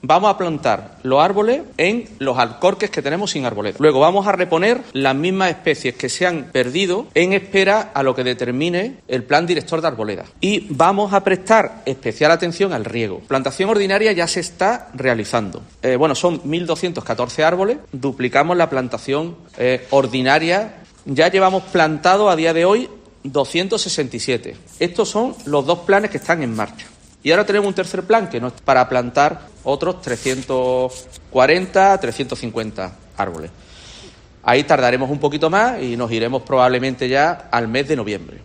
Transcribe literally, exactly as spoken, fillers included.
vamos a plantar los árboles en los alcorques que tenemos sin arboleda. Luego vamos a reponer las mismas especies que se han perdido en espera a lo que determine el plan director de arboleda. Y vamos a prestar especial atención al riego. Plantación ordinaria ya se está realizando. Eh, bueno, son mil doscientos catorce árboles, duplicamos la plantación eh, ordinaria. Ya llevamos plantado a día de hoy doscientos sesenta y siete. Estos son los dos planes que están en marcha. Y ahora tenemos un tercer plan que no es para plantar otros trescientos cuarenta, trescientos cincuenta árboles. Ahí tardaremos un poquito más y nos iremos probablemente ya al mes de noviembre.